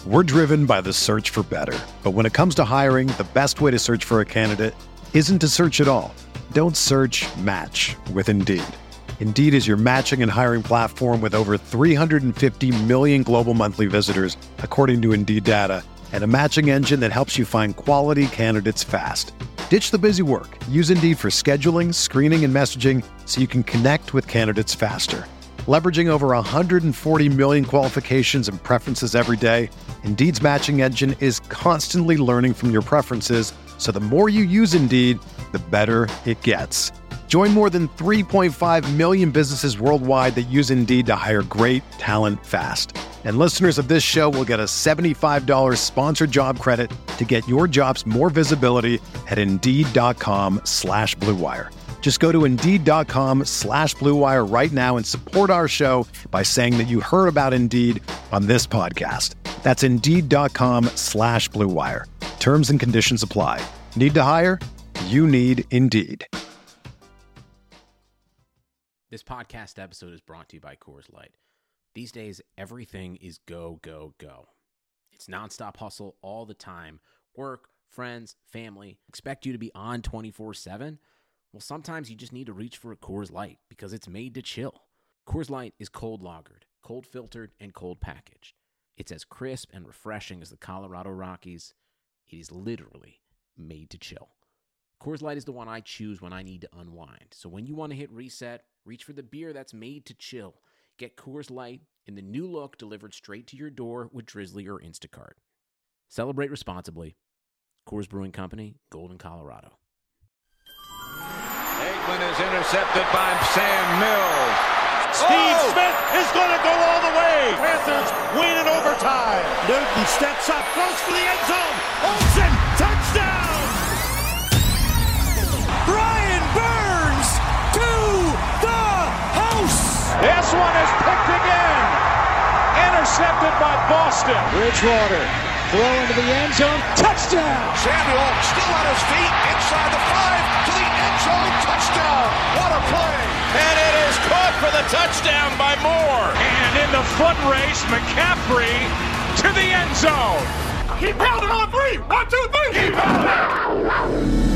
We're driven by the search for better. But when it comes to hiring, the best way to search for a candidate isn't to search at all. Don't search, match with Indeed. Indeed is your matching and hiring platform with over 350 million global monthly visitors, according to Indeed data, and a matching engine that helps you find quality candidates fast. Ditch the busy work. Use Indeed for scheduling, screening, and messaging so you can connect with candidates faster. Leveraging over 140 million qualifications and preferences every day, Indeed's matching engine is constantly learning from your preferences, so the more you use Indeed, the better it gets. Join more than 3.5 million businesses worldwide that use Indeed to hire great talent fast. And listeners of this show will get a $75 sponsored job credit to get your jobs more visibility at Indeed.com/Blue Wire. Just go to Indeed.com/Blue Wire right now and support our show by saying that you heard about Indeed on this podcast. That's Indeed.com/Blue Wire. Terms and conditions apply. Need to hire? You need Indeed. This podcast episode is brought to you by Coors Light. These days, everything is go, go, go. It's nonstop hustle all the time. Work, friends, family, expect you to be on 24/7. Well, sometimes you just need to reach for a Coors Light because it's made to chill. Coors Light is cold lagered, cold filtered, and cold packaged. It's as crisp and refreshing as the Colorado Rockies. It is literally made to chill. Coors Light is the one I choose when I need to unwind. So when you want to hit reset, reach for the beer that's made to chill. Get Coors Light in the new look delivered straight to your door with Drizzly or Instacart. Celebrate responsibly. Coors Brewing Company, Golden, Colorado. Aikman is intercepted by Sam Mills. Steve Smith is going to go all the way. Panthers win in overtime. Newton steps up, close for the end zone. Olsen, touchdown. Brian Burns to the house. This one is picked again. Intercepted by Boston. Bridgewater throw into the end zone. Touchdown. Samuel still on his feet inside the 5 to the end zone. Touchdown. What a play. And it is caught for the touchdown by Moore. And in the foot race, McCaffrey to the end zone. Keep pounding on 3. 1, 2, 3. Keep pounding.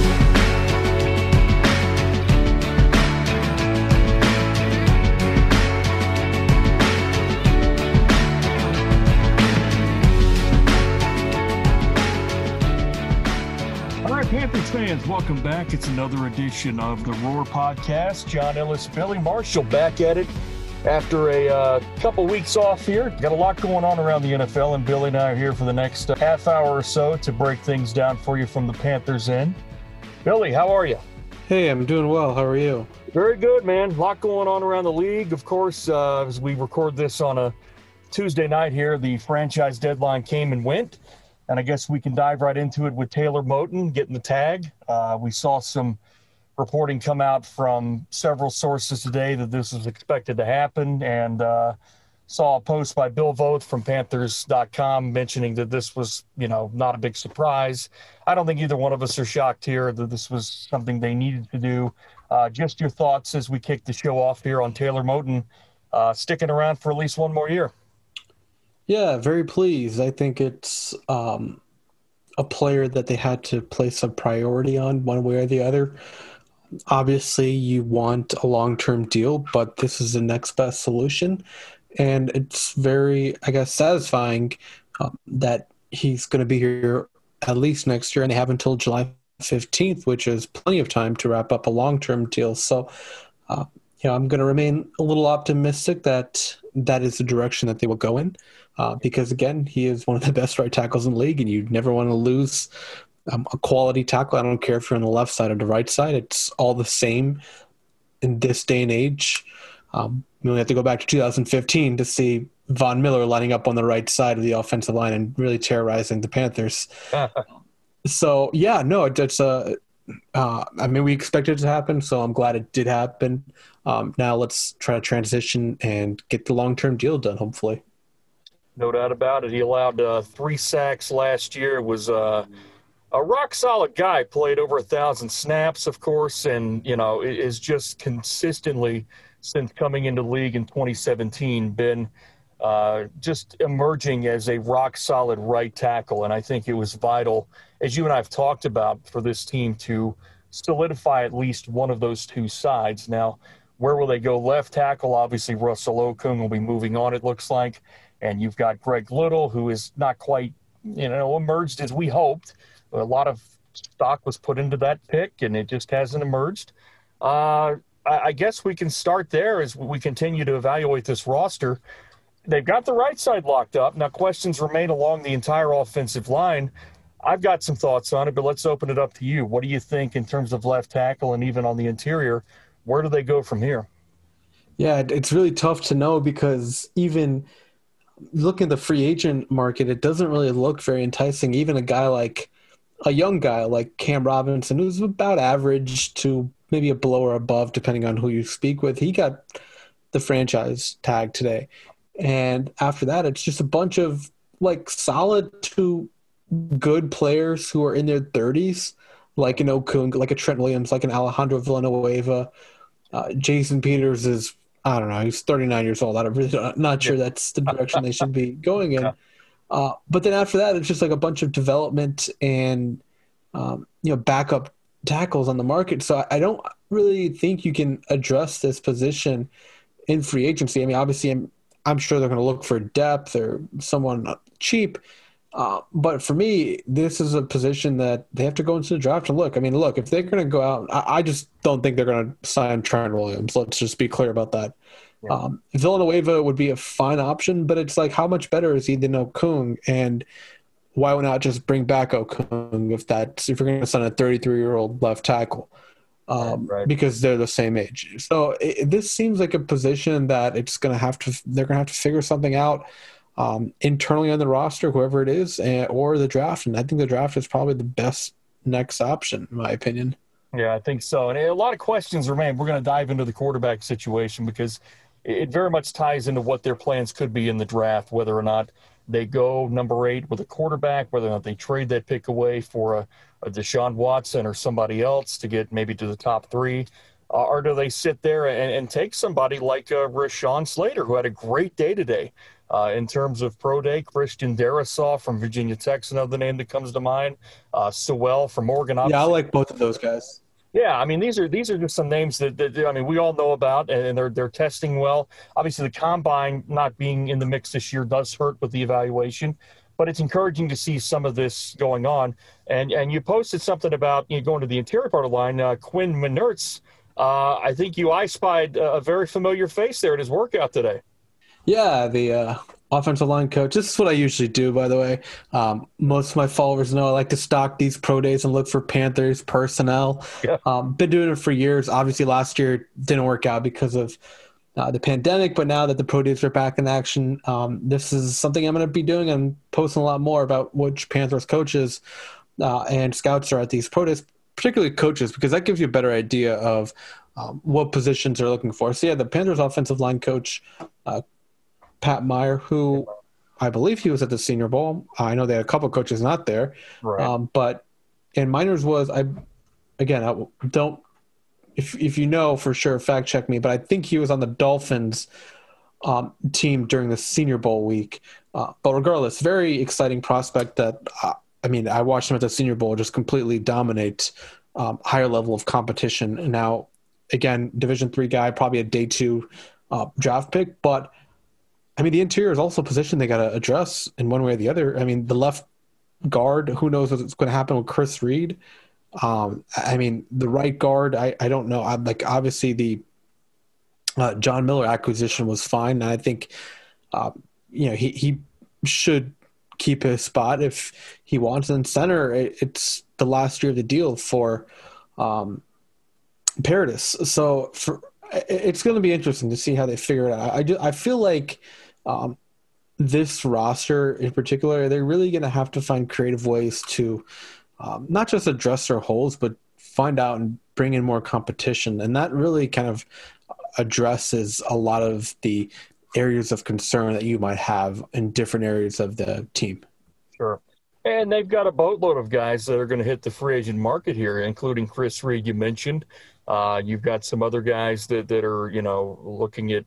Panthers fans, welcome back. It's another edition of the Roar Podcast. John Ellis, Billy Marshall back at it after a couple weeks off here. Got a lot going on around the NFL, and Billy and I are here for the next half hour or so to break things down for you from the Panthers end. Billy, how are you? Hey, I'm doing well. How are you? Very good, man. A lot going on around the league. Of course, as we record this on a Tuesday night here, the franchise deadline came and went. And I guess we can dive right into it with Taylor Moton getting the tag. We saw some reporting come out from several sources today that this was expected to happen, and saw a post by Bill Voth from Panthers.com mentioning that this was, not a big surprise. I don't think either one of us are shocked here that this was something they needed to do. Just your thoughts as we kick the show off here on Taylor Moton sticking around for at least one more year. Yeah, very pleased. I think it's a player that they had to place a priority on one way or the other. Obviously, you want a long-term deal, but this is the next best solution. And it's very, satisfying that he's going to be here at least next year, and they have until July 15th, which is plenty of time to wrap up a long-term deal. So, I'm going to remain a little optimistic that that is the direction that they will go in. Because, again, he is one of the best right tackles in the league, and you never want to lose a quality tackle. I don't care if you're on the left side or the right side. It's all the same in this day and age. We only have to go back to 2015 to see Von Miller lining up on the right side of the offensive line and really terrorizing the Panthers. So, it's we expected it to happen, so I'm glad it did happen. Now let's try to transition and get the long-term deal done, hopefully. No doubt about it. He allowed 3 sacks last year, was a rock-solid guy, played over 1,000 snaps, of course, and, is just consistently, since coming into the league in 2017, been just emerging as a rock-solid right tackle. And I think it was vital, as you and I have talked about, for this team to solidify at least one of those two sides. Now, where will they go left tackle? Obviously, Russell Okung will be moving on, it looks like. And you've got Greg Little, who is not quite, emerged as we hoped. A lot of stock was put into that pick, and it just hasn't emerged. I guess we can start there as we continue to evaluate this roster. They've got the right side locked up. Now, questions remain along the entire offensive line. I've got some thoughts on it, but let's open it up to you. What do you think in terms of left tackle and even on the interior? Where do they go from here? Yeah, it's really tough to know because even looking at the free agent market, it doesn't really look very enticing. Even a young guy like Cam Robinson, who's about average to maybe a below or above, depending on who you speak with, he got the franchise tag today. And after that, it's just a bunch of solid to good players who are in their 30s, like an Okung, like a Trent Williams, like an Alejandro Villanueva. Jason Peters is, I don't know, he's 39 years old. I'm not sure that's the direction they should be going in. But then after that, it's just a bunch of development and, backup tackles on the market. So I don't really think you can address this position in free agency. I mean, obviously, I'm sure they're going to look for depth or someone cheap. But for me, this is a position that they have to go into the draft and look. I mean, if they're going to go out, I just don't think they're going to sign Trent Williams. Let's just be clear about that. Yeah. Villanueva would be a fine option, but it's how much better is he than Okung? And why not just bring back Okung if you're going to sign a 33-year-old left tackle? Right. Because they're the same age. So this seems like a position that they're going to have to figure something out internally on the roster, whoever it is, or the draft. And I think the draft is probably the best next option, in my opinion. Yeah, I think so. And a lot of questions remain. We're going to dive into the quarterback situation because it very much ties into what their plans could be in the draft, whether or not they go number 8 with a quarterback, whether or not they trade that pick away for a Deshaun Watson or somebody else to get maybe to the top 3, or do they sit there and take somebody like Rashawn Slater, who had a great day today in terms of pro day. Christian Darrisaw from Virginia Tech's another name that comes to mind. Sewell from Oregon. Yeah, I like both of those guys. Yeah, I mean, these are just some names that we all know about, and they're testing well. Obviously, the combine not being in the mix this year does hurt with the evaluation, but it's encouraging to see some of this going on. And you posted something about going to the interior part of the line. Quinn Minertz, I think I spied a very familiar face there at his workout today. Yeah, the offensive line coach. This is what I usually do, by the way. Most of my followers know I like to stalk these pro days and look for Panthers personnel. Yeah. Been doing it for years. Obviously, last year didn't work out because of the pandemic, but now that the pro days are back in action, this is something I'm going to be doing. I'm posting a lot more about which Panthers coaches and scouts are at these pro days, particularly coaches, because that gives you a better idea of what positions they're looking for. So, yeah, the Panthers offensive line coach, Pat Meyer, who I believe he was at the Senior Bowl. I know they had a couple of coaches not there. Right. But Miners was, if you know for sure, fact check me, but I think he was on the Dolphins team during the Senior Bowl week. But regardless, very exciting prospect that, I watched him at the Senior Bowl just completely dominate higher level of competition. And now, again, Division III guy, probably a day 2 draft pick, but the interior is also a position they got to address in one way or the other. The left guard, who knows what's going to happen with Chris Reed. The right guard, I don't know. Obviously the John Miller acquisition was fine. And I think, he should keep his spot if he wants. And center, it's the last year of the deal for Paradis. So it's going to be interesting to see how they figure it out. I feel like this roster in particular, they're really going to have to find creative ways to not just address their holes, but find out and bring in more competition. And that really kind of addresses a lot of the areas of concern that you might have in different areas of the team. Sure. And they've got a boatload of guys that are going to hit the free agent market here, including Chris Reed, you mentioned. You've got some other guys that are, looking at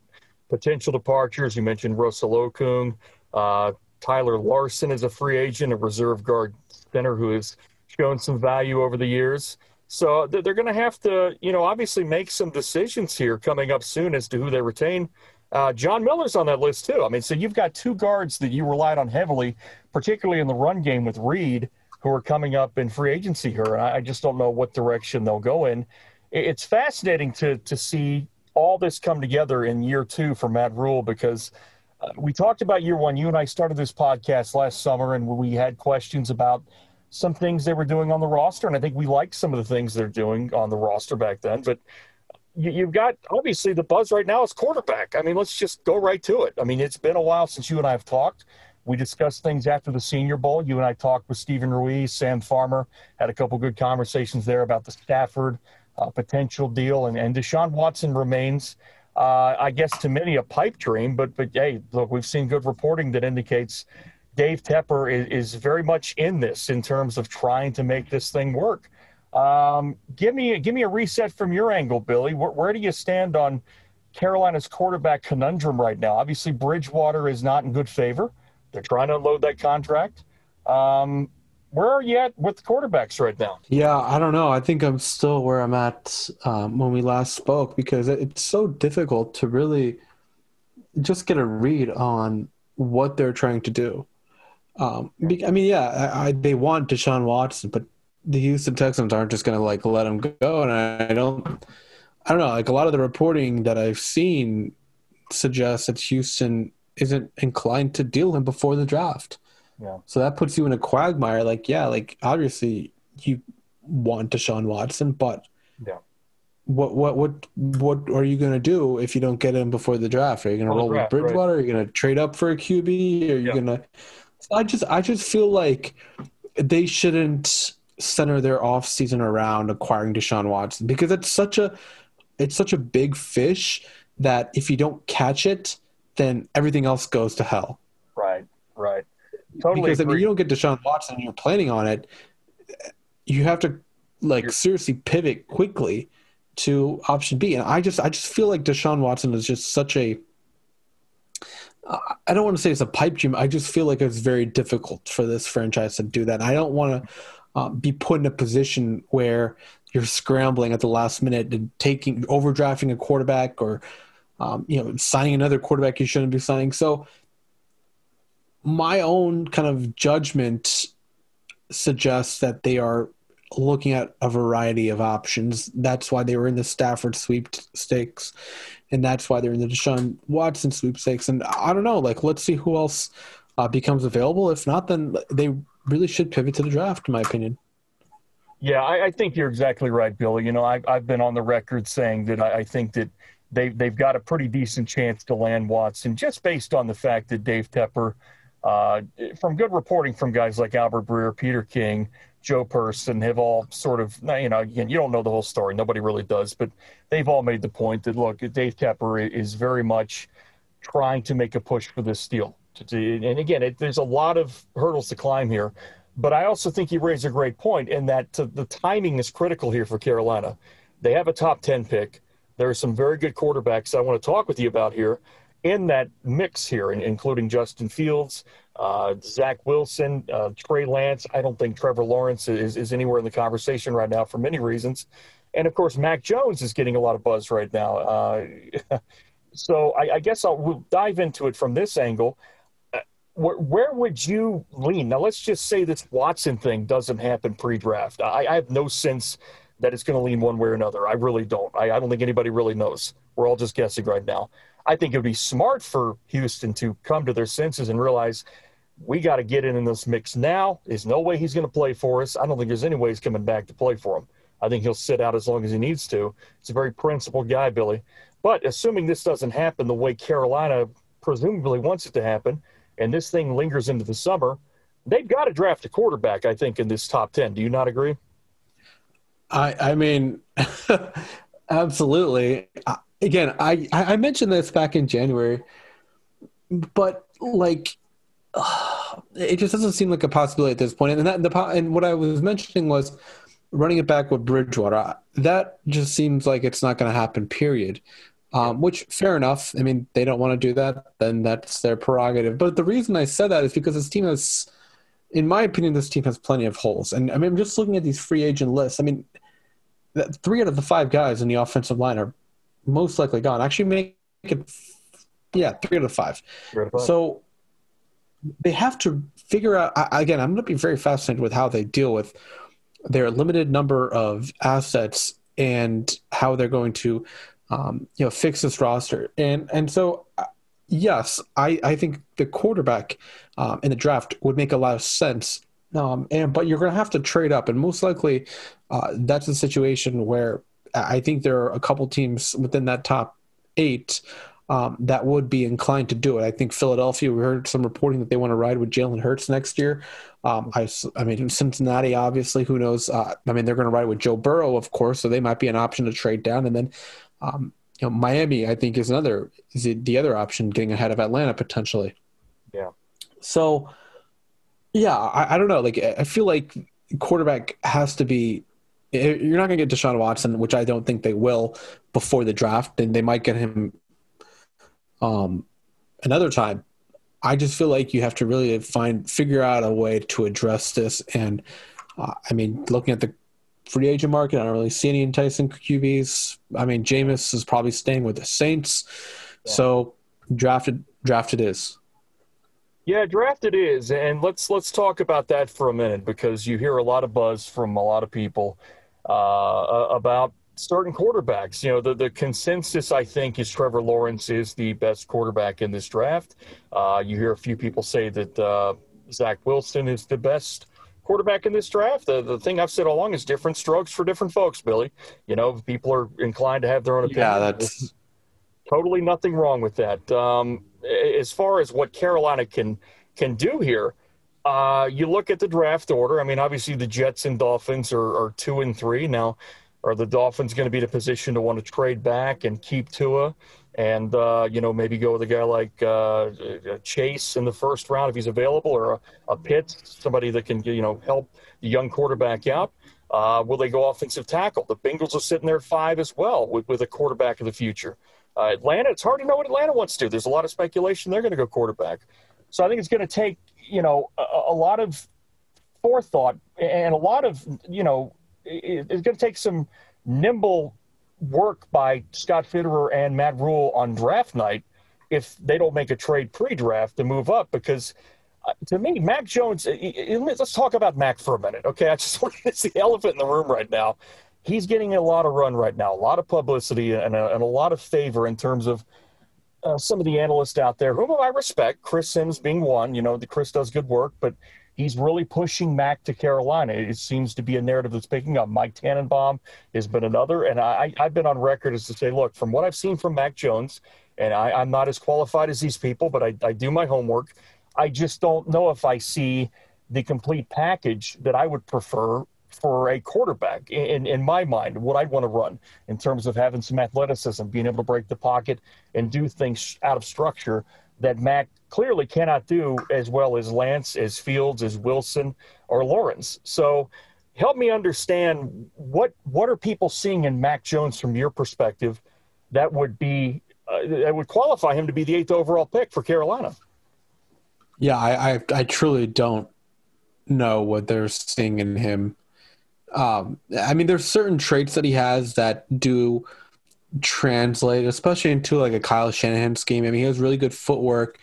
potential departures. You mentioned Russell Okung. Tyler Larson is a free agent, a reserve guard center who has shown some value over the years. So they're going to have to, obviously make some decisions here coming up soon as to who they retain. John Miller's on that list too. I mean, so you've got two guards that you relied on heavily, particularly in the run game with Reed, who are coming up in free agency here. I just don't know what direction they'll go in. It's fascinating to see all this come together in year two for Matt Rhule, because we talked about year one. You and I started this podcast last summer, and we had questions about some things they were doing on the roster, and I think we liked some of the things they're doing on the roster back then. But you've got, obviously, the buzz right now is quarterback. I mean, let's just go right to it. I mean, it's been a while since you and I have talked. We discussed things after the Senior Bowl. You and I talked with Stephen Ruiz, Sam Farmer, had a couple good conversations there about the Stafford potential deal, and Deshaun Watson remains, I guess, to many a pipe dream. But hey, look, we've seen good reporting that indicates Dave Tepper is very much in this in terms of trying to make this thing work. Give me a reset from your angle, Billy. Where do you stand on Carolina's quarterback conundrum right now? Obviously, Bridgewater is not in good favor. They're trying to unload that contract. Where are you at with the quarterbacks right now? Yeah, I don't know. I think I'm still where I'm at when we last spoke, because it's so difficult to really just get a read on what they're trying to do. I mean, yeah, they want Deshaun Watson, but the Houston Texans aren't just going to let him go. And I don't know. Like, a lot of the reporting that I've seen suggests that Houston isn't inclined to deal him before the draft. Yeah. So that puts you in a quagmire. Obviously you want Deshaun Watson, but yeah, what are you going to do if you don't get him before the draft? Are you going to roll with Bridgewater? Right? Are you going to trade up for a QB? Are you going to? I just feel like they shouldn't center their offseason around acquiring Deshaun Watson, because it's such a big fish that if you don't catch it, then everything else goes to hell. Right. Totally. Because you don't get Deshaun Watson and you're planning on it, you have to seriously pivot quickly to option B. And I just feel like Deshaun Watson is just such a I don't want to say it's a pipe dream. I just feel like it's very difficult for this franchise to do that. I don't want to be put in a position where you're scrambling at the last minute and overdrafting a quarterback, or signing another quarterback you shouldn't be signing. So my own kind of judgment suggests that they are looking at a variety of options. That's why they were in the Stafford sweepstakes, and that's why they're in the Deshaun Watson sweepstakes. And I don't know, let's see who else becomes available. If not, then they really should pivot to the draft, in my opinion. Yeah, I think you're exactly right, Billy. I've been on the record saying that I think that they've got a pretty decent chance to land Watson, just based on the fact that Dave Tepper, from good reporting from guys like Albert Breer, Peter King, Joe Person, have all sort of, again, you don't know the whole story. Nobody really does, but they've all made the point that, look, Dave Tepper is very much trying to make a push for this deal. And again, there's a lot of hurdles to climb here, but I also think you raise a great point in that the timing is critical here for Carolina. They have a top 10 pick. There are some very good quarterbacks I want to talk with you about here in that mix here, including Justin Fields, Zach Wilson, Trey Lance. I don't think Trevor Lawrence is anywhere in the conversation right now for many reasons. And, of course, Mac Jones is getting a lot of buzz right now. So I guess we'll dive into it from this angle. Where would you lean? Now, let's just say this Watson thing doesn't happen pre-draft. I have no sense that it's going to lean one way or another. I really don't. I don't think anybody really knows. We're all just guessing right now. I think it would be smart for Houston to come to their senses and realize we got to get in this mix now. There's no way he's going to play for us. I don't think there's any way he's coming back to play for him. I think he'll sit out as long as he needs to. He's a very principled guy, Billy. But assuming this doesn't happen the way Carolina presumably wants it to happen, and this thing lingers into the summer, they've got to draft a quarterback, I think, in this top 10. Do you not agree? I mean, absolutely. Again, I mentioned this back in January, but it just doesn't seem like a possibility at this point. And what I was mentioning was running it back with Bridgewater. That just seems like it's not going to happen, period. which fair enough. I mean, they don't want to do that, then that's their prerogative. But the reason I said that is because this team has, in my opinion, this team has plenty of holes. And I mean, I'm just looking at these free agent lists. I mean, 3 out of the 5 guys in the offensive line are most likely gone. Actually, make it, 3 out of 5. So they have to figure out, again, I'm going to be very fascinated with how they deal with their limited number of assets and how they're going to fix this roster. And so, yes, I think the quarterback in the draft would make a lot of sense. But you're going to have to trade up, and most likely that's a situation where I think there are a couple teams within that top 8 that would be inclined to do it. I think Philadelphia, we heard some reporting that they want to ride with Jalen Hurts next year. I mean, Cincinnati, obviously, who knows? They're going to ride with Joe Burrow, of course, so they might be an option to trade down. And then, Miami, I think, is the other option, getting ahead of Atlanta potentially. Yeah. So, yeah, I don't know. Like, I feel like quarterback has to be. You're not going to get Deshaun Watson, which I don't think they will before the draft, and they might get him another time. I just feel like you have to really figure out a way to address this. And I mean, looking at the free agent market, I don't really see any enticing QBs. I mean, Jameis is probably staying with the Saints. Yeah. So drafted is. Yeah, drafted is. And let's talk about that for a minute, because you hear a lot of buzz from a lot of people about starting quarterbacks. The consensus, I think, is Trevor Lawrence is the best quarterback in this draft. You hear a few people say that Zach Wilson is the best quarterback in this draft. The thing I've said all along is different strokes for different folks, Billy. People are inclined to have their own opinion. Yeah, that's totally nothing wrong with that. As far as what Carolina can do here, you look at the draft order. I mean, obviously the Jets and Dolphins are 2 and 3 now. Are the Dolphins going to be in a position to want to trade back and keep Tua and, maybe go with a guy like Chase in the first round if he's available, or a Pitts, somebody that can, help the young quarterback out? Will they go offensive tackle? The Bengals are sitting there at 5 as well with a quarterback of the future. Atlanta, it's hard to know what Atlanta wants to do. There's a lot of speculation they're going to go quarterback. So I think it's going to take, a lot of forethought and a lot of, it's going to take some nimble work by Scott Fitterer and Matt Rule on draft night if they don't make a trade pre-draft to move up. Because to me, Mac Jones, let's talk about Mac for a minute, okay? I just want to see the elephant in the room right now. He's getting a lot of run right now, a lot of publicity and a lot of favor in terms of some of the analysts out there, whom I respect, Chris Sims being one. Chris does good work, but he's really pushing Mac to Carolina. It seems to be a narrative that's picking up. Mike Tannenbaum has been another, and I've been on record as to say, look, from what I've seen from Mac Jones, and I'm not as qualified as these people, but I do my homework. I just don't know if I see the complete package that I would prefer for a quarterback in my mind, what I'd want to run in terms of having some athleticism, being able to break the pocket and do things out of structure that Mac clearly cannot do as well as Lance, as Fields, as Wilson, or Lawrence. So help me understand what are people seeing in Mac Jones from your perspective that would be that would qualify him to be the 8th overall pick for Carolina? Yeah, I truly don't know what they're seeing in him. I mean, there's certain traits that he has that do translate, especially into like a Kyle Shanahan scheme. I mean, he has really good footwork.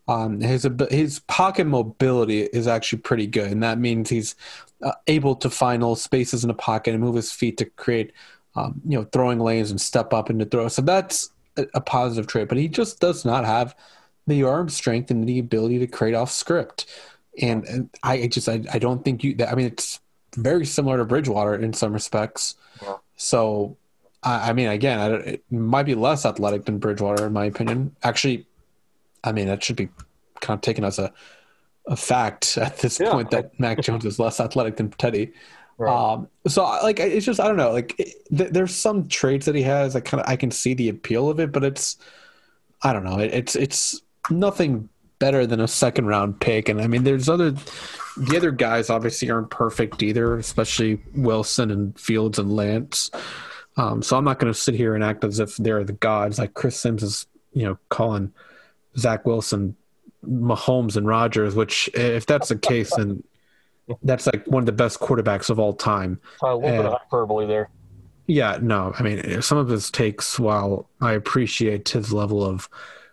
His pocket mobility is actually pretty good, and that means he's able to find little spaces in the pocket and move his feet to create, throwing lanes and step up into throw. So that's a positive trait. But he just does not have the arm strength and the ability to create off script. And I don't think it's very similar to Bridgewater in some respects. Yeah. So, I mean, again, it might be less athletic than Bridgewater, in my opinion. Actually, I mean, that should be kind of taken as a fact at this point that Mac Jones is less athletic than Teddy. Right. It's just, I don't know. There's some traits that he has. I can see the appeal of it, but I don't know. It's nothing better than a second round pick. And I mean, the other guys obviously aren't perfect either, especially Wilson and Fields and Lance. So I'm not going to sit here and act as if they're the gods. Like Chris Sims is, calling Zach Wilson Mahomes and Rodgers, which if that's the case, then that's like one of the best quarterbacks of all time. A little bit of hyperbole there. Yeah, no, I mean, some of his takes, while I appreciate his level of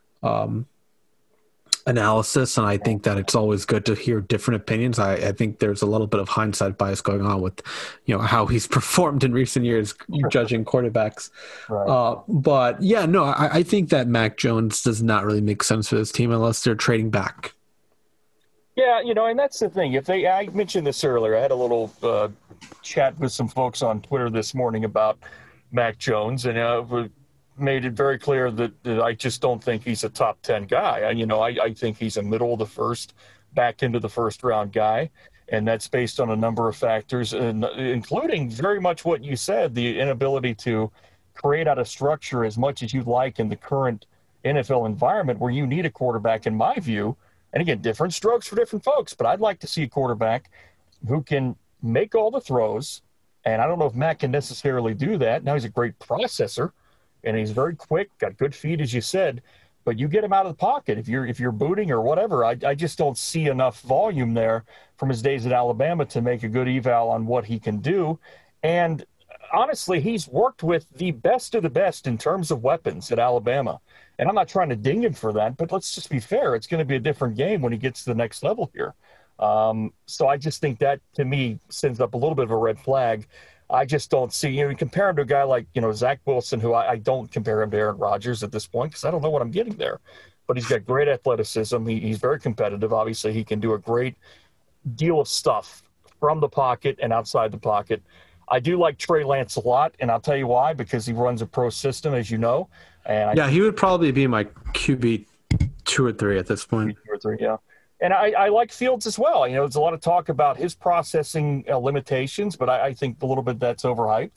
analysis, and I think that it's always good to hear different opinions, I think there's a little bit of hindsight bias going on with, how he's performed in recent years judging quarterbacks. Right. But yeah, no, I think that Mac Jones does not really make sense for this team unless they're trading back. Yeah, and that's the thing. I mentioned this earlier. I had a little chat with some folks on Twitter this morning about Mac Jones, and made it very clear that I just don't think he's a top 10 guy. I think he's a middle of the first, back into the first round guy, and that's based on a number of factors, and including very much what you said, the inability to create out a structure as much as you'd like in the current NFL environment where you need a quarterback, in my view. And again, different strokes for different folks, but I'd like to see a quarterback who can make all the throws. And I don't know if Matt can necessarily do that. Now he's a great processor, and he's very quick, got good feet, as you said. But you get him out of the pocket if you're booting or whatever. I just don't see enough volume there from his days at Alabama to make a good eval on what he can do. And honestly, he's worked with the best of the best in terms of weapons at Alabama. And I'm not trying to ding him for that, but let's just be fair. It's going to be a different game when he gets to the next level here. So I just think that, to me, sends up a little bit of a red flag. I just don't see, you compare him to a guy like, Zach Wilson, who I don't compare him to Aaron Rodgers at this point because I don't know what I'm getting there. But he's got great athleticism. He's very competitive. Obviously, he can do a great deal of stuff from the pocket and outside the pocket. I do like Trey Lance a lot, and I'll tell you why, because he runs a pro system, as you know. And he would probably be my QB 2 or 3 at this point. 2 or 3, yeah. And I like Fields as well. There's a lot of talk about his processing limitations, but I think a little bit that's overhyped.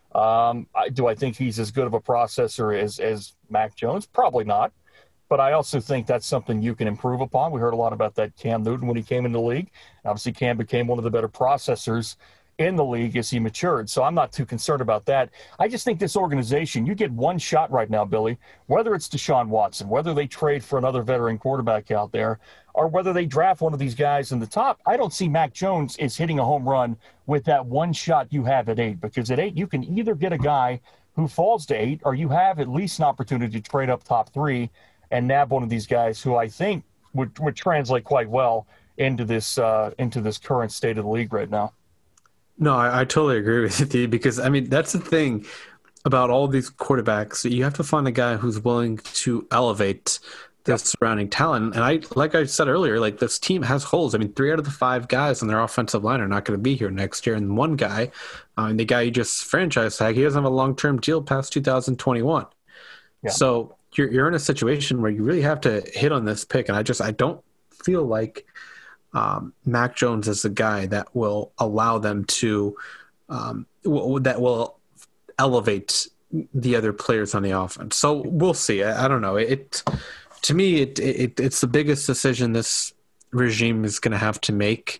Do I think he's as good of a processor as Mac Jones? Probably not. But I also think that's something you can improve upon. We heard a lot about that Cam Newton when he came into the league. Obviously, Cam became one of the better processors in the league as he matured. So I'm not too concerned about that. I just think this organization, you get one shot right now, Billy, whether it's Deshaun Watson, whether they trade for another veteran quarterback out there, or whether they draft one of these guys in the top. I don't see Mac Jones is hitting a home run with that one shot you have at 8, because at 8, you can either get a guy who falls to 8, or you have at least an opportunity to trade up top 3 and nab one of these guys who I think would translate quite well into this current state of the league right now. No, I totally agree with you, because, that's the thing about all these quarterbacks. You have to find a guy who's willing to elevate the surrounding talent. And like I said earlier, this team has holes. 3 out of the 5 guys on their offensive line are not going to be here next year. And one guy, the guy you just franchise tag, he doesn't have a long-term deal past 2021. Yeah. So you're in a situation where you really have to hit on this pick. And I don't feel like Mac Jones is the guy that will allow them to that will elevate the other players on the offense. So we'll see. I don't know. To me, it's the biggest decision this regime is going to have to make.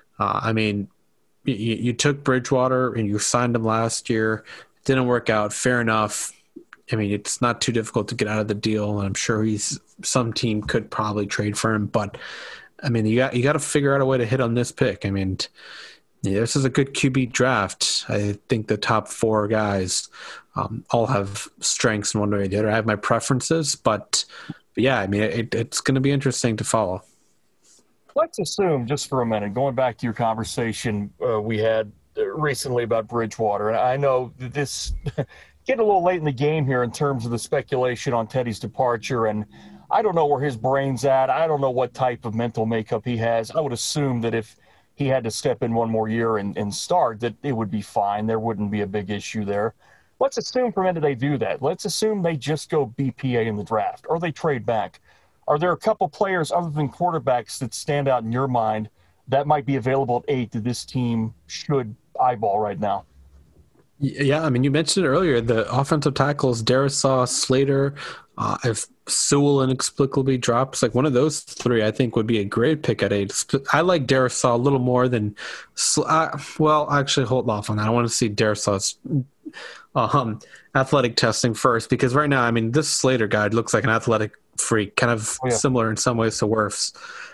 You took Bridgewater and you signed him last year. It didn't work out. Fair enough. It's not too difficult to get out of the deal, and I'm sure some team could probably trade for him, but you got to figure out a way to hit on this pick. This is a good QB draft. I think the top 4 guys all have strengths in one way or the other. I have my preferences, but yeah, it's going to be interesting to follow. Let's assume, just for a minute, going back to your conversation we had recently about Bridgewater, and I know this getting a little late in the game here in terms of the speculation on Teddy's departure, and I don't know where his brain's at. I don't know what type of mental makeup he has. I would assume that if he had to step in one more year and start, that it would be fine. There wouldn't be a big issue there. Let's assume for a minute they do that. Let's assume they just go BPA in the draft, or they trade back. Are there a couple players other than quarterbacks that stand out in your mind that might be available at 8 that this team should eyeball right now? Yeah, you mentioned it earlier, the offensive tackles, Darrisaw, Slater, if Sewell inexplicably drops, one of those 3 I think would be a great pick at 8. I like Darrisaw a little more than actually hold off on that. I want to see Darrisaw athletic testing first, because right now, I mean, this Slater guy looks like an athletic freak, kind of similar in some ways to Wirfs.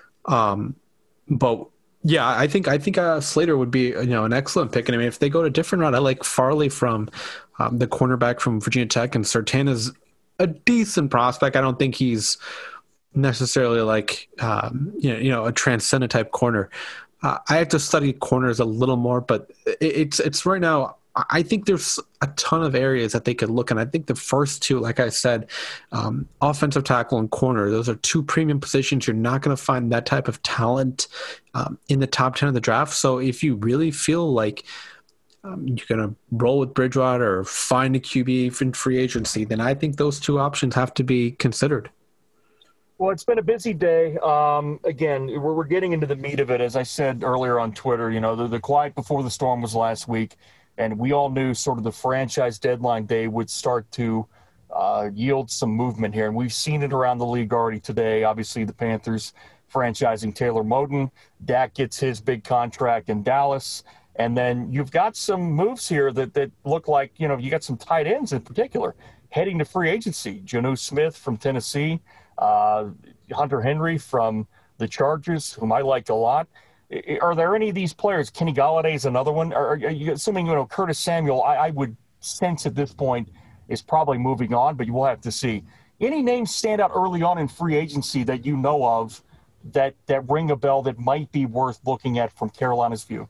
But yeah, I think Slater would be an excellent pick. And I mean, if they go to a different route, I like Farley from the cornerback from Virginia Tech, and Surtain a decent prospect. I don't think he's necessarily like a transcendent type corner. I have to study corners a little more, but it's right now. I think there's a ton of areas that they could look, and I think the first two, like I said, offensive tackle and corner, those are two premium positions. You're not going to find that type of talent in the top 10 of the draft. So if you really feel like you're going to roll with Bridgewater or find a QB in free agency, then I think those two options have to be considered. Well, it's been a busy day. Again, we're getting into the meat of it. As I said earlier on Twitter, the quiet before the storm was last week, and we all knew sort of the franchise deadline day would start to yield some movement here. And we've seen it around the league already today. Obviously, the Panthers franchising Taylor Moton. Dak gets his big contract in Dallas. And then you've got some moves here that look like, you got some tight ends in particular heading to free agency. Jonnu Smith from Tennessee, Hunter Henry from the Chargers, whom I liked a lot. Are there any of these players? Kenny Golladay is another one. Are you assuming, Curtis Samuel, I would sense at this point is probably moving on, but you will have to see. Any names stand out early on in free agency that you know of that ring a bell that might be worth looking at from Carolina's view?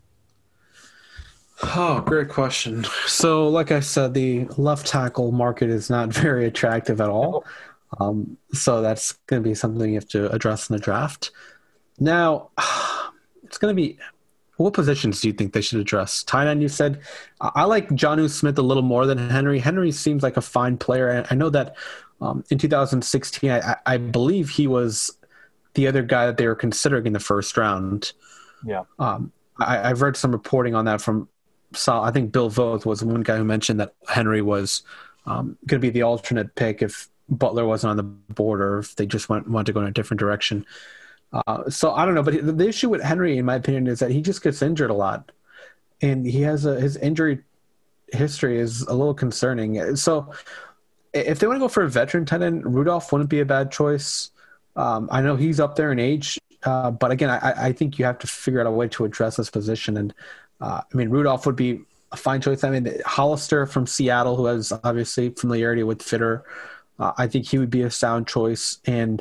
Oh, great question. So, like I said, the left tackle market is not very attractive at all. So that's going to be something you have to address in the draft. Now, it's going to be, what positions do you think they should address? Tight end, you said. I like Jonnu Smith a little more than Henry. Henry seems like a fine player. I know that in 2016, I believe he was the other guy that they were considering in the first round. Yeah. I've read some reporting on that from I think Bill Voth was one guy who mentioned that Henry was going to be the alternate pick if Butler wasn't on the board, or if they just want to go in a different direction. So I don't know, but the issue with Henry, in my opinion, is that he just gets injured a lot, and he has his injury history is a little concerning. So if they want to go for a veteran tight end, Rudolph wouldn't be a bad choice. I know he's up there in age, but again, I think you have to figure out a way to address this position. And Rudolph would be a fine choice. Hollister from Seattle, who has obviously familiarity with Fitter, I think he would be a sound choice. And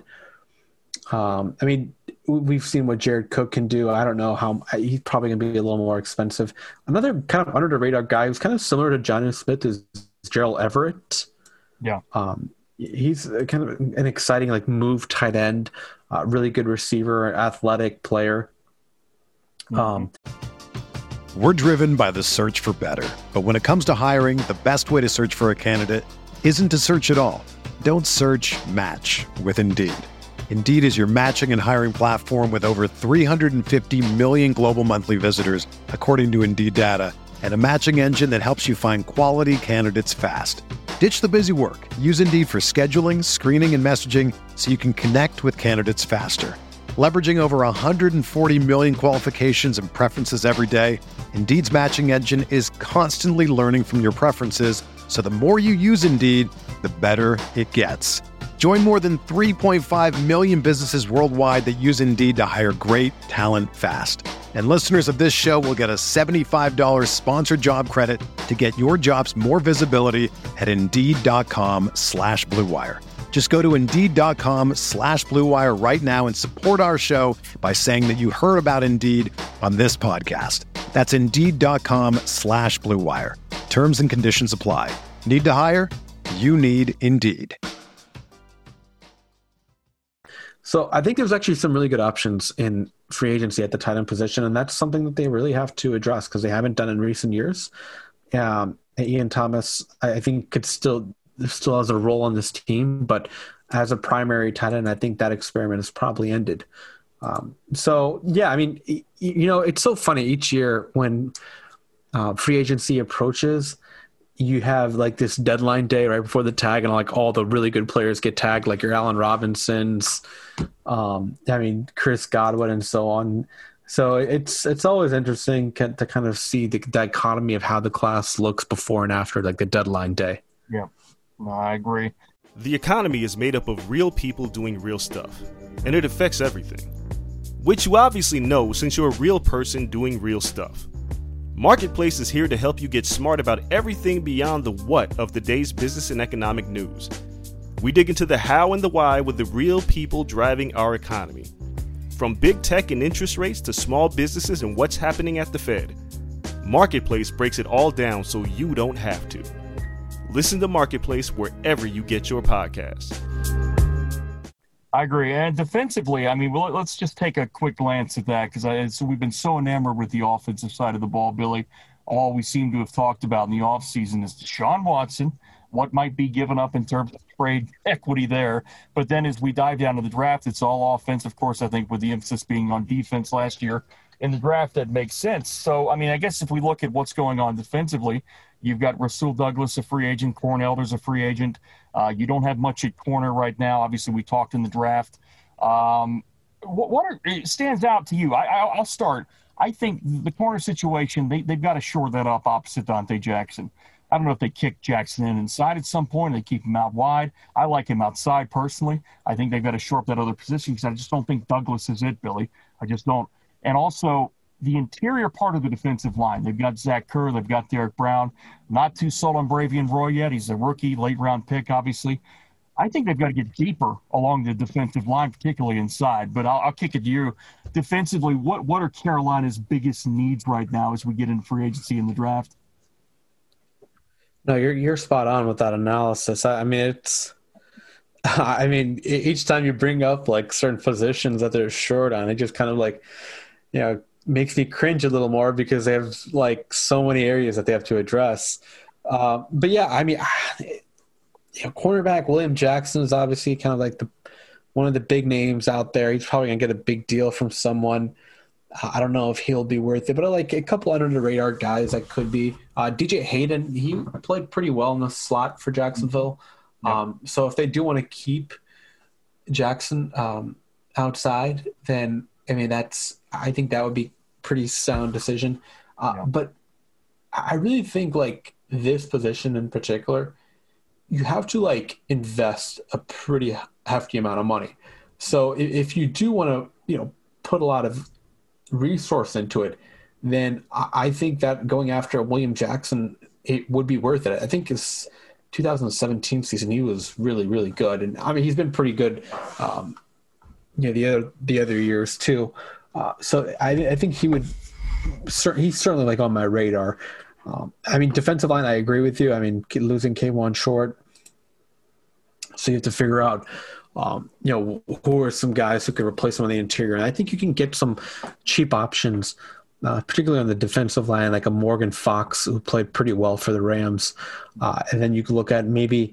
we've seen what Jared Cook can do. I don't know how he's probably going to be a little more expensive. Another kind of under the radar guy who's kind of similar to Jonnu Smith is Gerald Everett. Yeah. He's kind of an exciting move tight end, really good receiver, athletic player. We're driven by the search for better. But when it comes to hiring, the best way to search for a candidate isn't to search at all. Don't search, match with Indeed. Indeed is your matching and hiring platform with over 350 million global monthly visitors, according to Indeed data, and a matching engine that helps you find quality candidates fast. Ditch the busy work. Use Indeed for scheduling, screening, and messaging so you can connect with candidates faster. Leveraging over 140 million qualifications and preferences every day, Indeed's matching engine is constantly learning from your preferences, so the more you use Indeed, the better it gets. Join more than 3.5 million businesses worldwide that use Indeed to hire great talent fast. And listeners of this show will get a $75 sponsored job credit to get your jobs more visibility at Indeed.com/Blue Wire. Just go to Indeed.com/Blue Wire right now and support our show by saying that you heard about Indeed on this podcast. That's Indeed.com/Blue Wire. Terms and conditions apply. Need to hire? You need Indeed. So I think there's actually some really good options in free agency at the tight end position, and that's something that they really have to address because they haven't done in recent years. Ian Thomas, I think, still has a role on this team, but as a primary tight end, I think that experiment is probably ended. It's so funny each year when free agency approaches, you have this deadline day right before the tag, and all the really good players get tagged, like your Allen Robinsons, Chris Godwin, and so on. So it's always interesting to kind of see the dichotomy of how the class looks before and after, like the deadline day. Yeah, no, I agree. The economy is made up of real people doing real stuff, and it affects everything, which you obviously know since you're a real person doing real stuff. Marketplace is here to help you get smart about everything beyond the what of the day's business and economic news. We dig into the how and the why with the real people driving our economy. From big tech and interest rates to small businesses and what's happening at the Fed, Marketplace breaks it all down so you don't have to. Listen to Marketplace wherever you get your podcasts. I agree. And defensively, I mean, well, let's just take a quick glance at that because we've been so enamored with the offensive side of the ball, Billy. All we seem to have talked about in the offseason is Deshaun Watson, what might be given up in terms of trade equity there. But then as we dive down to the draft, it's all offense. Of course, I think with the emphasis being on defense last year in the draft, that makes sense. So, I mean, I guess if we look at what's going on defensively, you've got Rasul Douglas, a free agent. Corn Elder's a free agent. You don't have much at corner right now. Obviously, we talked in the draft. It stands out to you? I'll start. I think the corner situation, they've got to shore that up opposite Dante Jackson. I don't know if they kick Jackson inside at some point. They keep him out wide. I like him outside personally. I think they've got to shore up that other position because I just don't think Douglas is it, Billy. I just don't. And also the interior part of the defensive line. They've got Zach Kerr. They've got Derek Brown. Not too sold on Bravion Roy yet. He's a rookie, late-round pick, obviously. I think they've got to get deeper along the defensive line, particularly inside. But I'll kick it to you. Defensively, what are Carolina's biggest needs right now as we get into free agency in the draft? No, you're spot on with that analysis. I mean, each time you bring up like certain positions that they're short on, it just kind of like, makes me cringe a little more because they have like so many areas that they have to address. But yeah, I mean, cornerback William Jackson is obviously kind of like one of the big names out there. He's probably gonna get a big deal from someone. I don't know if he'll be worth it, but I like a couple under the radar guys that could be. DJ Hayden, he played pretty well in the slot for Jacksonville. So if they do want to keep Jackson outside, then I mean I think that would be pretty sound decision. But I really think like this position in particular, you have to like invest a pretty hefty amount of money. So if you do want to, put a lot of resource into it, then I think that going after William Jackson, it would be worth it. I think his 2017 season, he was really, really good. And I mean, he's been pretty good, the other years too. So I think he's certainly like on my radar. I mean, defensive line, I agree with you. I mean, losing K'Wan Short. So you have to figure out, who are some guys who can replace him on the interior. And I think you can get some cheap options, particularly on the defensive line, like a Morgan Fox who played pretty well for the Rams. And then you can look at maybe,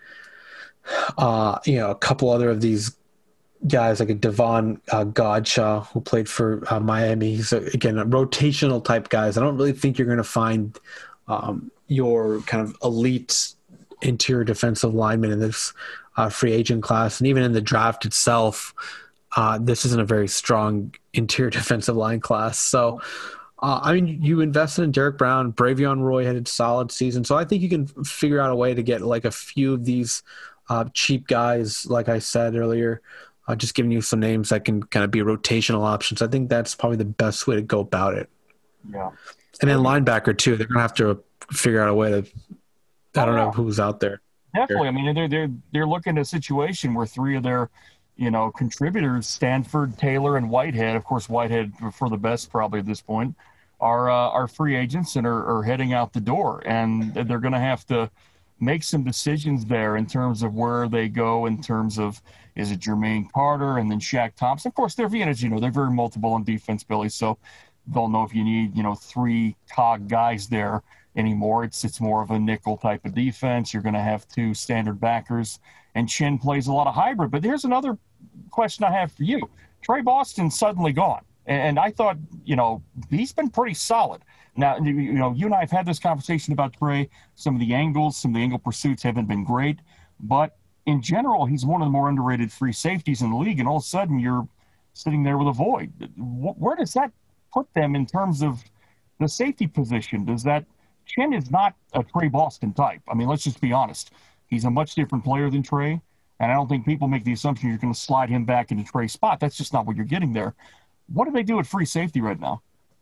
a couple other of these guys like a Devon Godshaw who played for Miami. He's, again, a rotational type guys. I don't really think you're going to find your kind of elite interior defensive lineman in this free agent class. And even in the draft itself, this isn't a very strong interior defensive line class. So, I mean, you invested in Derek Brown. Bravion Roy had a solid season. So I think you can figure out a way to get like a few of these cheap guys, like I said earlier, just giving you some names that can kind of be rotational options. I think that's probably the best way to go about it. Yeah. And then linebacker too, they're going to have to figure out a way to, I don't know who's out there. Definitely. I mean, they're looking at a situation where three of their, contributors, Stanford, Taylor, and Whitehead, of course, Whitehead for the best probably at this point, are free agents and are heading out the door. And they're going to have to make some decisions there in terms of where they go in terms of, is it Jermaine Carter and then Shaq Thompson? Of course, they're they're very multiple on defense, Billy, so don't know if you need, three cog guys there anymore. It's more of a nickel type of defense. You're going to have two standard backers, and Chin plays a lot of hybrid. But here's another question I have for you. Trey Boston's suddenly gone, and I thought, he's been pretty solid. Now, you and I have had this conversation about Trey. Some of the angle pursuits haven't been great, but in general, he's one of the more underrated free safeties in the league, and all of a sudden you're sitting there with a void. Where does that put them in terms of the safety position? Does that Chin is not a Trey Boston type. I mean, let's just be honest. He's a much different player than Trey, and I don't think people make the assumption you're going to slide him back into Trey's spot. That's just not what you're getting there. What do they do at free safety right now?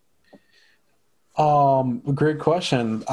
Great question.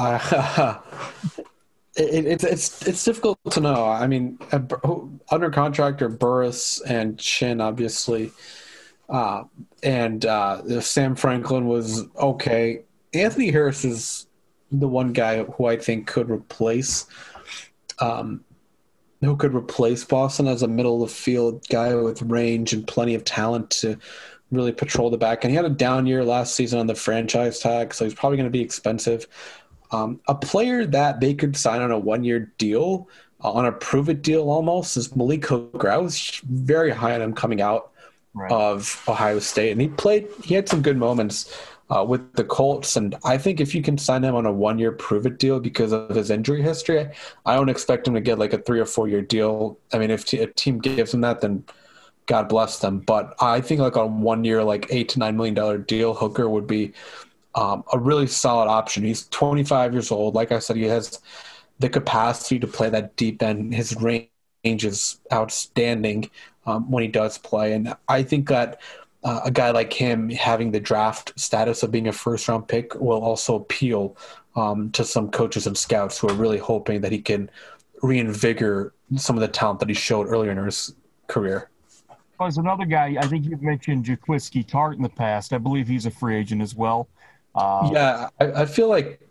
It's difficult to know. I mean, under contract are Burris and Chin, obviously, and Sam Franklin was okay. Anthony Harris is the one guy who I think could replace Boston as a middle of the field guy with range and plenty of talent to really patrol the back. And he had a down year last season on the franchise tag, so he's probably going to be expensive. A player that they could sign on a 1-year deal, on a prove-it deal almost, is Malik Hooker. I was very high on him coming out of Ohio State, and he had some good moments with the Colts, and I think if you can sign him on a 1-year prove-it deal because of his injury history, I don't expect him to get like a 3 or 4 year deal. I mean, if a team gives him that, then God bless them. But I think like on 1 year, like $8 to $9 million deal, Hooker would be a really solid option. He's 25 years old. Like I said, he has the capacity to play that deep end. His range is outstanding when he does play, and I think that a guy like him having the draft status of being a first-round pick will also appeal to some coaches and scouts who are really hoping that he can reinvigorate some of the talent that he showed earlier in his career. Well, there's another guy, I think you've mentioned Jaquiski Tartt in the past. I believe he's a free agent as well. I feel like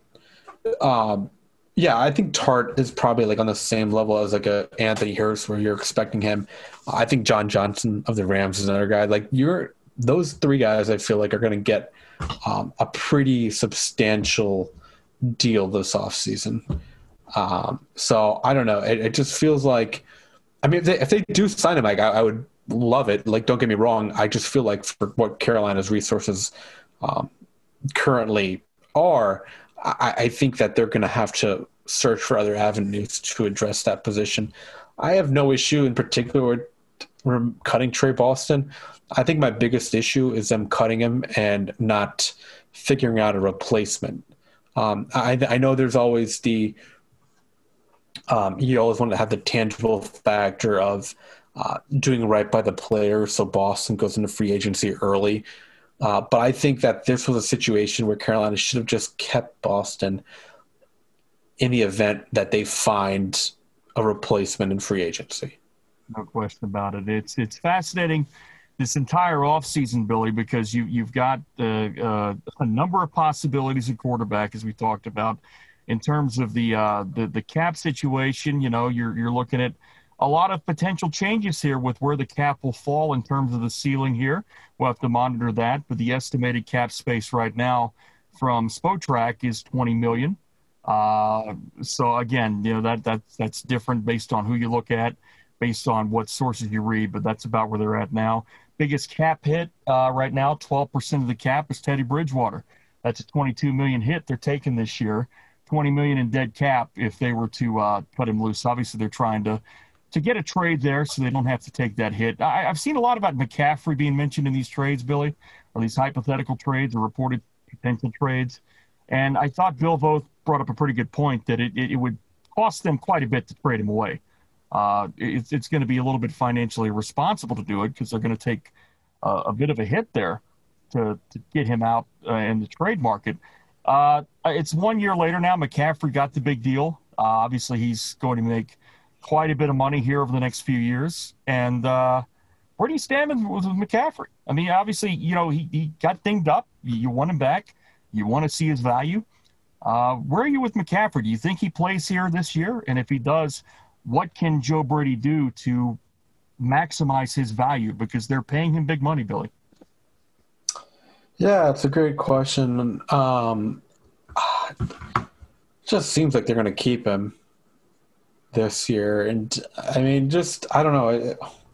I think Tartt is probably like on the same level as like a Anthony Harris where you're expecting him. I think John Johnson of the Rams is another guy. Like those three guys, I feel like are going to get a pretty substantial deal this offseason. So I don't know. It just feels like, I mean, if they do sign him, like I would love it. Like, don't get me wrong. I just feel like for what Carolina's resources currently are, I think that they're going to have to search for other avenues to address that position. I have no issue in particular with cutting Trey Boston. I think my biggest issue is them cutting him and not figuring out a replacement. I know there's always you always want to have the tangible factor of doing right by the player, so Boston goes into free agency early. But I think that this was a situation where Carolina should have just kept Boston in the event that they find a replacement in free agency. No question about it. It's fascinating this entire offseason, Billy, because you've got a number of possibilities at quarterback, as we talked about. In terms of the cap situation, you're looking at a lot of potential changes here with where the cap will fall in terms of the ceiling here. We'll have to monitor that, but the estimated cap space right now from Spotrac is $20 million. So again, that's different based on who you look at, based on what sources you read, but that's about where they're at now. Biggest cap hit right now, 12% of the cap is Teddy Bridgewater. That's a $22 million hit they're taking this year. $20 million in dead cap if they were to cut him loose. Obviously, they're trying to get a trade there so they don't have to take that hit. I've seen a lot about McCaffrey being mentioned in these trades, Billy, or these hypothetical trades or reported potential trades. And I thought Bill Voth brought up a pretty good point that it would cost them quite a bit to trade him away. It's going to be a little bit financially responsible to do it because they're going to take a bit of a hit there to get him out in the trade market. It's 1 year later now. McCaffrey got the big deal. Obviously, he's going to make quite a bit of money here over the next few years. And where do you stand with McCaffrey? I mean, obviously, he got dinged up. You want him back. You want to see his value. Where are you with McCaffrey? Do you think he plays here this year? And if he does, what can Joe Brady do to maximize his value? Because they're paying him big money, Billy. Yeah, it's a great question. Just seems like they're going to keep him this year. And, I mean, I don't know.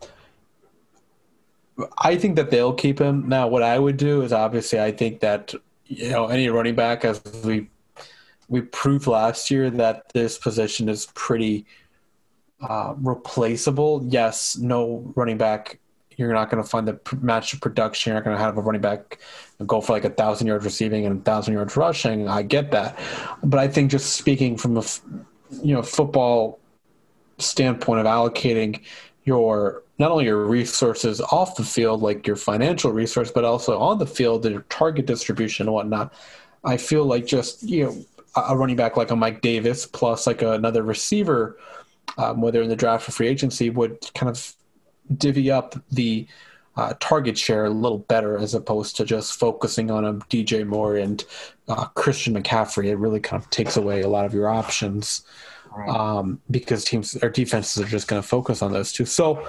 I think that they'll keep him. Now, what I would do is obviously I think that, any running back, as we proved last year, that this position is pretty replaceable. Yes, no running back You're not going to find the match production. You're not going to have a running back go for like 1,000 yards receiving and 1,000 yards rushing. I get that. But I think just speaking from a football standpoint of allocating not only your resources off the field, like your financial resource, but also on the field, your target distribution and whatnot, I feel like just, a running back like a Mike Davis plus like another receiver, whether in the draft or free agency, would kind of divvy up the target share a little better as opposed to just focusing on a DJ Moore and Christian McCaffrey. It really kind of takes away a lot of your options because teams or defenses are just going to focus on those two. So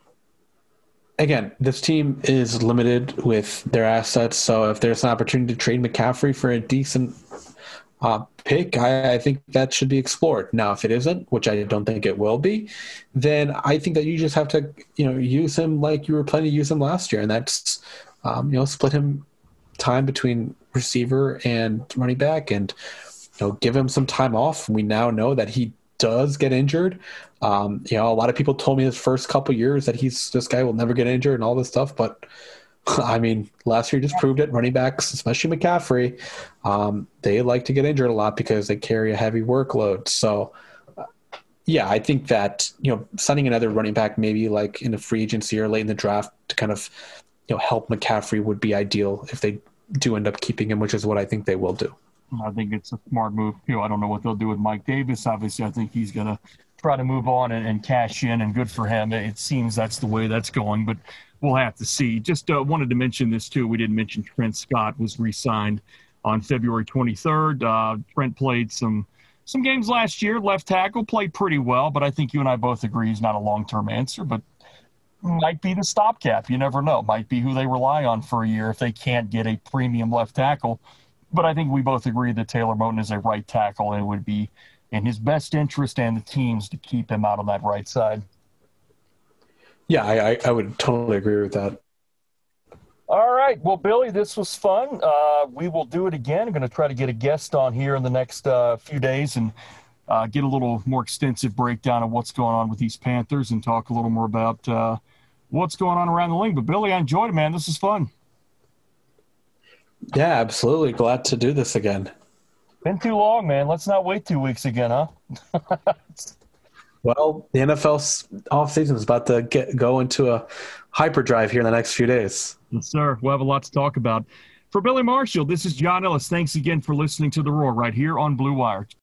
again, this team is limited with their assets. So if there's an opportunity to trade McCaffrey for a decent pick, I think that should be explored. Now, if it isn't, which I don't think it will be, then I think that you just have to, use him like you were planning to use him last year, and that's, split him time between receiver and running back, and give him some time off. We now know that he does get injured. A lot of people told me his first couple years that this guy will never get injured and all this stuff, but I mean, last year just proved it. Running backs, especially McCaffrey, they like to get injured a lot because they carry a heavy workload. So, I think that, signing another running back maybe like in a free agency or late in the draft to kind of, help McCaffrey would be ideal if they do end up keeping him, which is what I think they will do. I think it's a smart move. I don't know what they'll do with Mike Davis. Obviously, I think he's going to try to move on and cash in, and good for him. It seems that's the way that's going, but we'll have to see. Just wanted to mention this, too. We didn't mention Trent Scott was re-signed on February 23rd. Trent played some games last year. Left tackle, played pretty well, but I think you and I both agree he's not a long-term answer, but might be the stopgap. You never know. Might be who they rely on for a year if they can't get a premium left tackle. But I think we both agree that Taylor Moton is a right tackle, and it would be in his best interest and the team's to keep him out on that right side. Yeah, I would totally agree with that. All right. Well, Billy, this was fun. We will do it again. I'm going to try to get a guest on here in the next few days and get a little more extensive breakdown of what's going on with these Panthers and talk a little more about what's going on around the league. But, Billy, I enjoyed it, man. This is fun. Yeah, absolutely. Glad to do this again. Been too long, man. Let's not wait 2 weeks again, huh? Well, the NFL's offseason is about to go into a hyperdrive here in the next few days. Yes, sir. We'll have a lot to talk about. For Billy Marshall, this is John Ellis. Thanks again for listening to The Roar right here on Blue Wire.